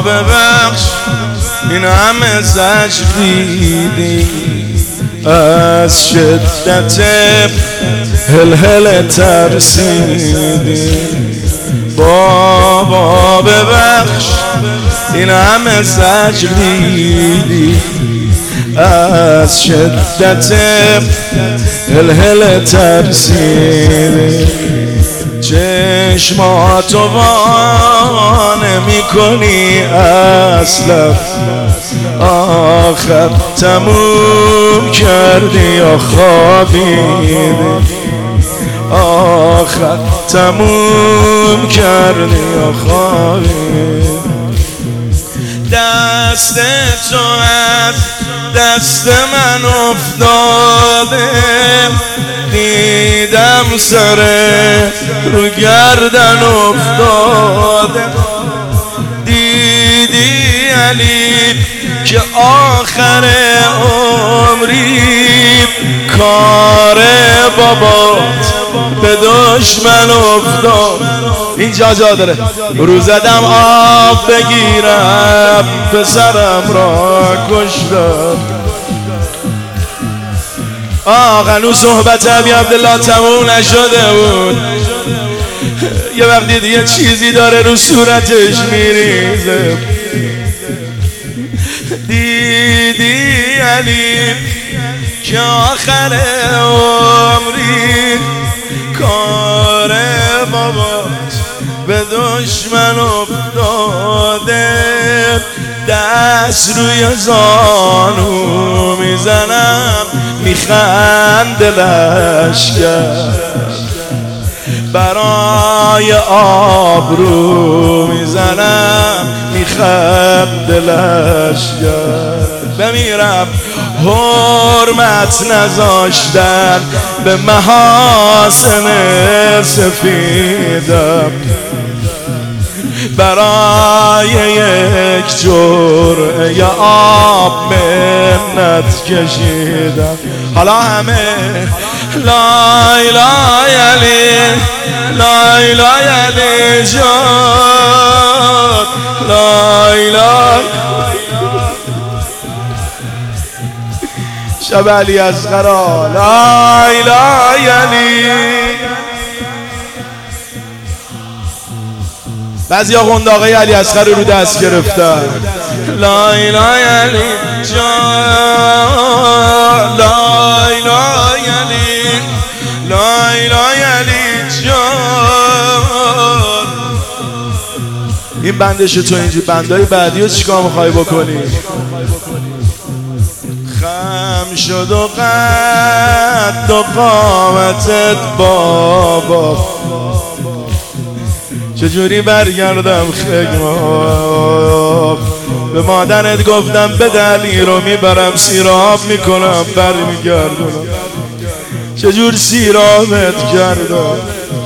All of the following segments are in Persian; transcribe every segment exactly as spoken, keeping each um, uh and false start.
ببخش این همه زجر دیدی، از شدت هلهله ترسیدی. بابا ببخش این همه زجر دیدی، از شدت هلهله ترسیدی. چشماتو وا نمی‌کنی اصلا، آخر تموم کردی یا خوابیدی، آخر تموم کردی یا خوابیدی. دست تو از دست من افتاده، دیدم سر رو گردن افتاده. دیدی علی که آخر عمری کار بابات به دشمن افتاد. اینجا جا داره رو زدم آب بگیرم، پسرم را کشتم. آه هنوز صحبت ابی عبدالله تموم نشده بود. یه وقتی دیگه چیزی داره رو صورتش میریزه. دیدی علی که آخر عمری کار بابات به دشمن افتاده. دست روی زانو میزنم میخنده لشکر، برای آبرو میزنم میخنده لشکر. بمیرم حرمت نذاشتن به محاسن سفیدم، برای یک جرعه یا آب منت کشیدم. حالا همه لای لای علی، لای لای علی جان، لای لای شب علی اصغرا، لای لای علی. بعضی ها قنداقای علی اصغر رو دست گرفتن. لای لای علی جان، لای لای علی، لای لای علی جان. این بندش تو اینجی، بندهای بعدی رو چیکار میخوای بکنی؟ خم شد و قد و قامتت بابا، چجوری برگردم خیمه؟ به مادرت گفتم به دلی رو میبرم سیراب میکنم برمیگردونم، چجور سیرابت کردم؟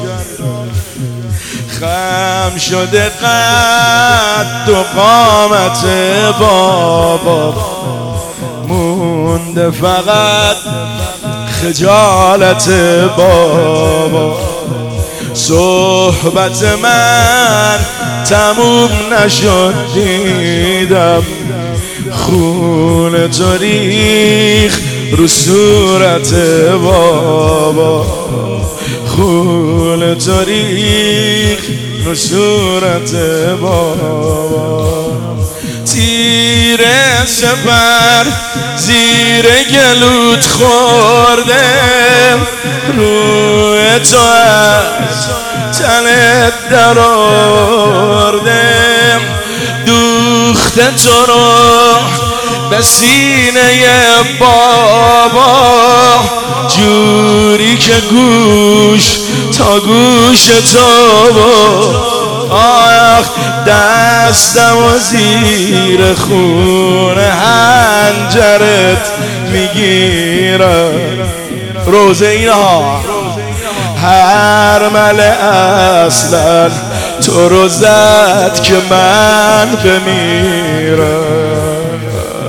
خم شده قد و قامت بابا، مونده فقط خجالت بابا. صحبت من تموم نشد دیدم، خون تو ریخ رو صورت بابا، خون تو ریخ رو صورت بابا. تیر سپر زیر گلوت خورده، روی تو از تنت در آورده. دوخته تو رو به سینه بابا، جوری که گوش تا گوش تو بود. آخ دستم و زیر خون حنجرت میگیرم. روزه اینها هر مل اصلا تو رو زد که من بمیرم.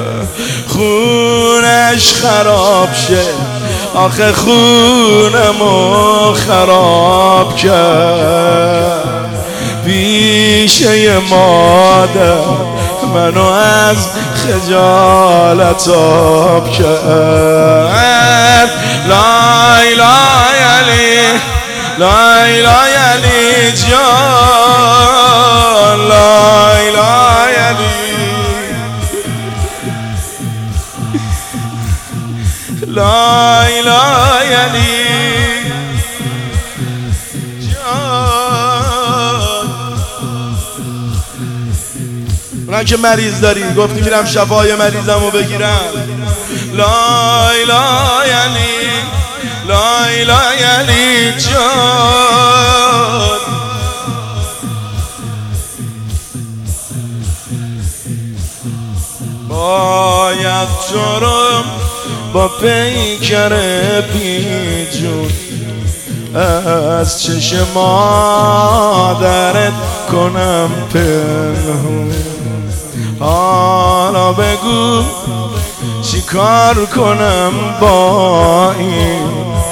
خونش خراب شه، آخه خونمو خراب کرد. پیشه مادر منو از خجالت آب کرد. لای لای علی لای لای علی جان، لای لای علی لای لای علی جان. من که مریض داری گفتی میرم شفای مریضم رو بگیرم. لای لای علی لای لای علی جان. باید جرم با پیکر بیجون از چشم مادرت کنم پنهون. حالا بگو چی کار کنم با این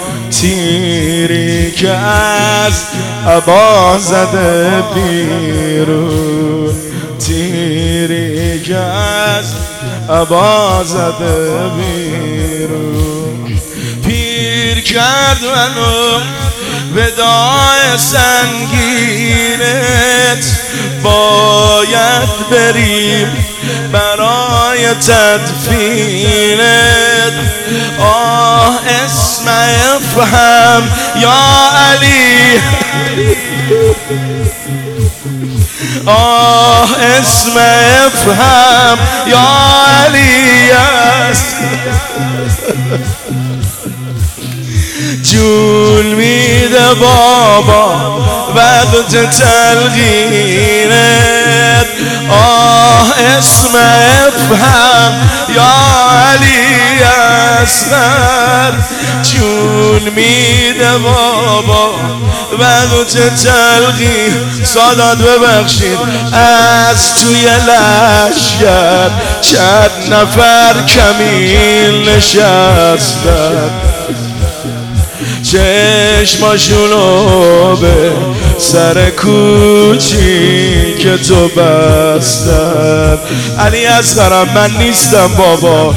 تیری که از عبا زده بیرون، تیری که از عبا زده بیرون. پیر کرد منو وداع سنگینت، باید بریم برای تدفینت. آه اسمع افهم یا علی، آه اسمع افهم یا علی است. جون میده بابا وقت تلقینت. آه اسمع افهم یا علی اصغر، جون میده بابا وقت تلقین. سادات ببخشید از توی لشگر چند نفر کمیل نشستن، چشماشونو به سر کوچی که تو بستن. علی اصغرم من نیستم بابا،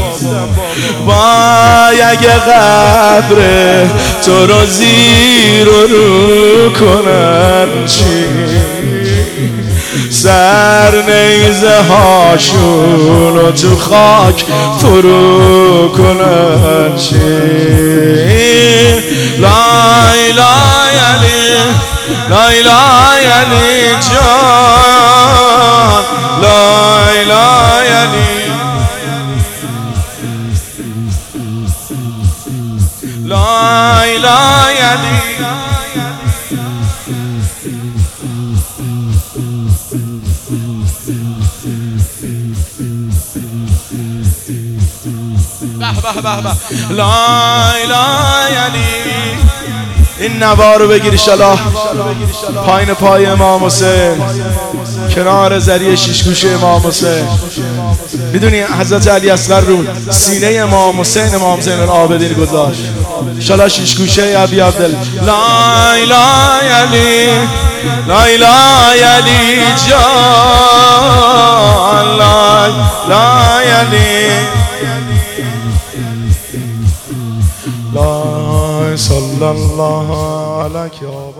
وای اگه قبر تو رو زیر و رو کنن چی، سر نیزه هاشونو تو خاک فرو کنن چی. لای لای علی لای لای علی جان، لای لای علی لای لای علی. به به به به لای لای علی. این نوا رو بگیر شلا پایین پای امام حسین، کنار زریع شیشگوشه امام حسین. میدونی حضرت علی اصغر رو سینه امام حسین امام زین العابدین گذاشت، شلا شیشگوشه ابی عبدالله. لای لای علی لای لای علی جان، لای لای علی لای صلی الله علیک.